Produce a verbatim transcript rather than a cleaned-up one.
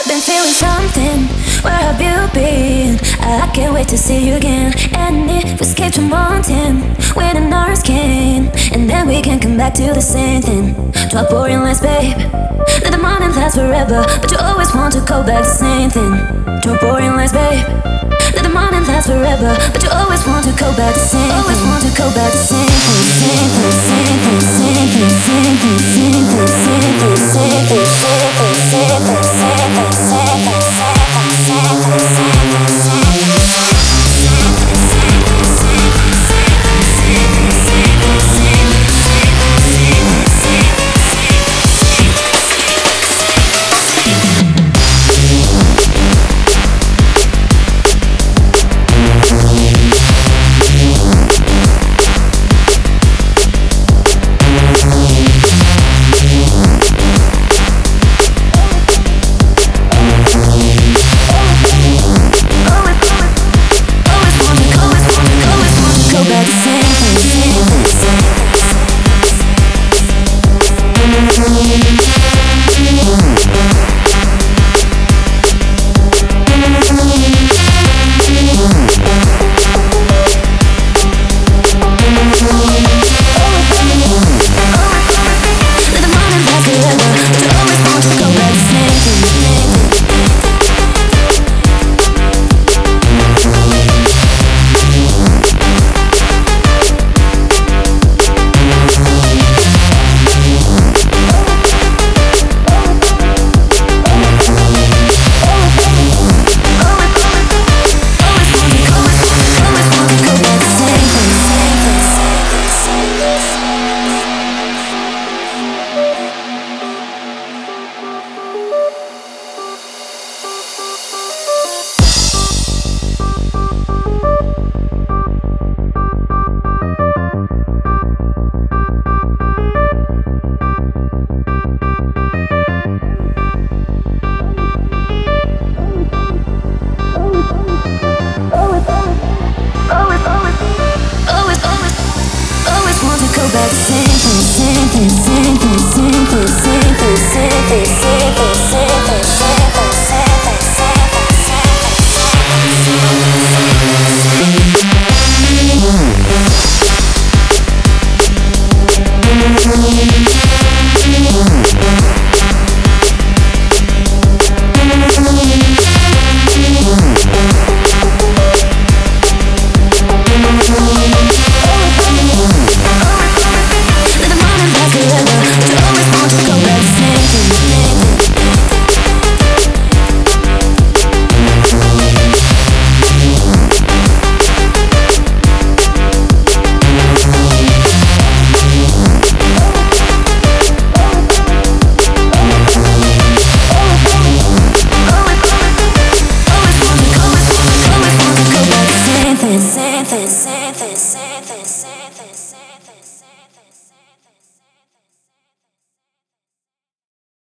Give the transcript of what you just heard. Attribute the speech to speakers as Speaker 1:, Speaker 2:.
Speaker 1: been feeling something. Where have you been? I can't wait to see you again. And if we escape to mountain when an hours came, and then we can come back to the same thing. Drop boring lights, babe. Let the morning last forever, but you always want to go back to the same thing. Drop boring lights, babe. Let the morning last forever, but you always want to go back to the same thing. Always want to go back to the same thing. Same thing, same thing, same thing, same thing, same thing, same thing, same thing, same thing, same thing, same thing, same thing, same thing, same thing.
Speaker 2: We'll be right back.